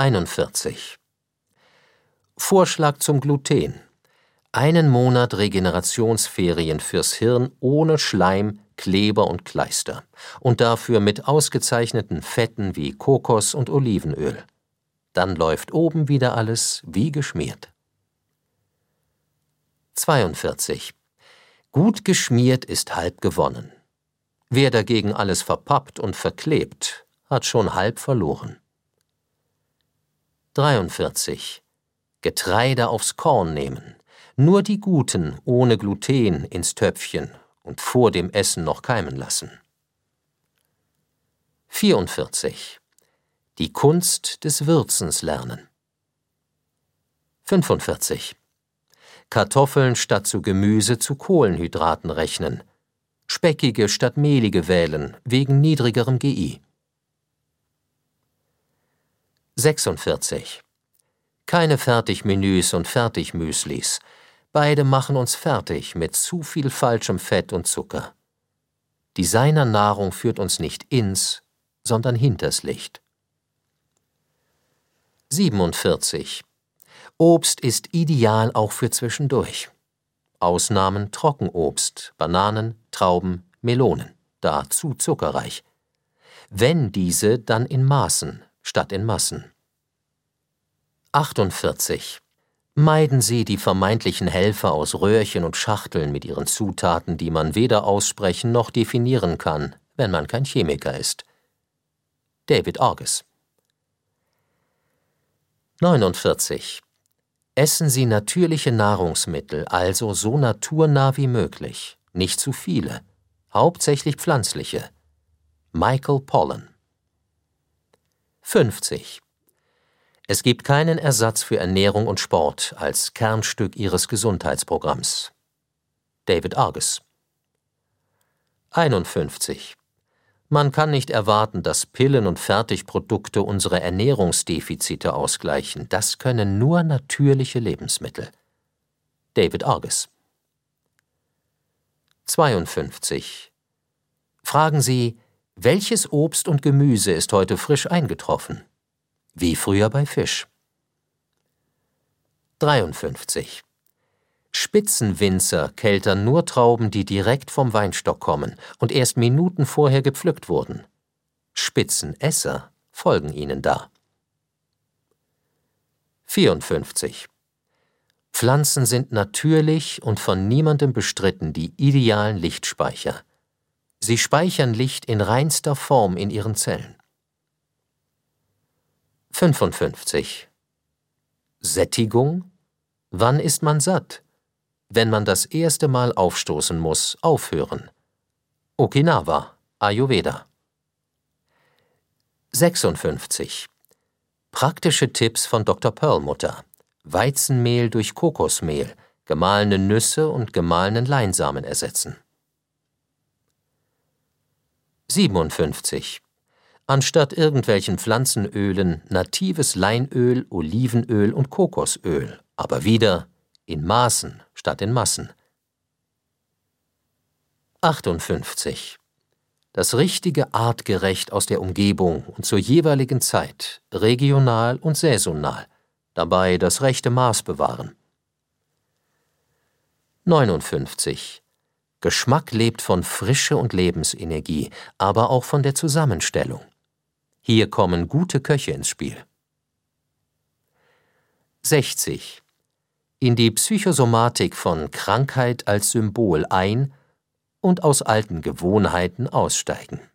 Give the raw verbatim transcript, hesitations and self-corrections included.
einundvierzig. Vorschlag zum Gluten. Einen Monat Regenerationsferien fürs Hirn ohne Schleim, Kleber und Kleister und dafür mit ausgezeichneten Fetten wie Kokos und Olivenöl. Dann läuft oben wieder alles wie geschmiert. zweiundvierzig. Gut geschmiert ist halb gewonnen. Wer dagegen alles verpappt und verklebt, hat schon halb verloren. dreiundvierzig. Getreide aufs Korn nehmen. Nur die Guten ohne Gluten ins Töpfchen und vor dem Essen noch keimen lassen. vierundvierzig. Die Kunst des Würzens lernen. fünfundvierzig. Kartoffeln statt zu Gemüse zu Kohlenhydraten rechnen. Speckige statt mehlige wählen, wegen niedrigerem G I. sechsundvierzig. Keine Fertigmenüs und Fertigmüslis. Beide machen uns fertig mit zu viel falschem Fett und Zucker. Designernahrung führt uns nicht ins, sondern hinters Licht. siebenundvierzig. Obst ist ideal auch für zwischendurch. Ausnahmen Trockenobst, Bananen, Trauben, Melonen, da zu zuckerreich. Wenn diese, dann in Maßen statt in Massen. achtundvierzig. Meiden Sie die vermeintlichen Helfer aus Röhrchen und Schachteln mit ihren Zutaten, die man weder aussprechen noch definieren kann, wenn man kein Chemiker ist. David Arges. neunundvierzig. Essen Sie natürliche Nahrungsmittel, also so naturnah wie möglich, nicht zu viele, hauptsächlich pflanzliche. Michael Pollan. fünfzig. Es gibt keinen Ersatz für Ernährung und Sport als Kernstück Ihres Gesundheitsprogramms. David Arges. einundfünfzig. Man kann nicht erwarten, dass Pillen und Fertigprodukte unsere Ernährungsdefizite ausgleichen. Das können nur natürliche Lebensmittel. David Arges. zweiundfünfzig. Fragen Sie, welches Obst und Gemüse ist heute frisch eingetroffen? Wie früher bei Fisch. dreiundfünfzig. Spitzenwinzer keltern nur Trauben, die direkt vom Weinstock kommen und erst Minuten vorher gepflückt wurden. Spitzenesser folgen ihnen da. vierundfünfzig. Pflanzen sind natürlich und von niemandem bestritten die idealen Lichtspeicher. Sie speichern Licht in reinster Form in ihren Zellen. fünfundfünfzig. Sättigung? Wann ist man satt? Wenn man das erste Mal aufstoßen muss, aufhören. Okinawa, Ayurveda. sechsundfünfzig. Praktische Tipps von Doktor Perlmutter. Weizenmehl durch Kokosmehl, gemahlene Nüsse und gemahlenen Leinsamen ersetzen. siebenundfünfzig. Anstatt irgendwelchen Pflanzenölen natives Leinöl, Olivenöl und Kokosöl, aber wieder in Maßen statt in Massen. achtundfünfzig. Das Richtige artgerecht aus der Umgebung und zur jeweiligen Zeit, regional und saisonal, dabei das rechte Maß bewahren. neunundfünfzig. Geschmack lebt von Frische und Lebensenergie, aber auch von der Zusammenstellung. Hier kommen gute Köche ins Spiel. sechzig. In die Psychosomatik von Krankheit als Symbol ein- und aus alten Gewohnheiten aussteigen.